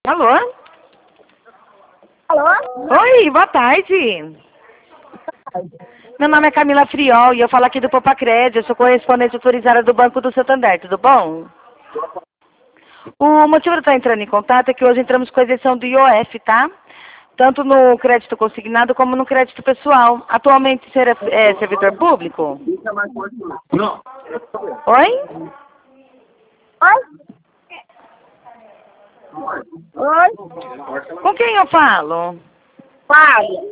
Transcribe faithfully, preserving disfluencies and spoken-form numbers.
Alô? Alô? Oi, boa tarde. Meu nome é Camila Friol e eu falo aqui do Popacred. Eu sou correspondente autorizada do Banco do Santander, tudo bom? O motivo de eu estar entrando em contato é que hoje entramos com a isenção do I O F, tá? Tanto no crédito consignado como no crédito pessoal. Atualmente você é, é servidor público? Não. Oi? Oi? Oi? Com quem eu falo? Fale.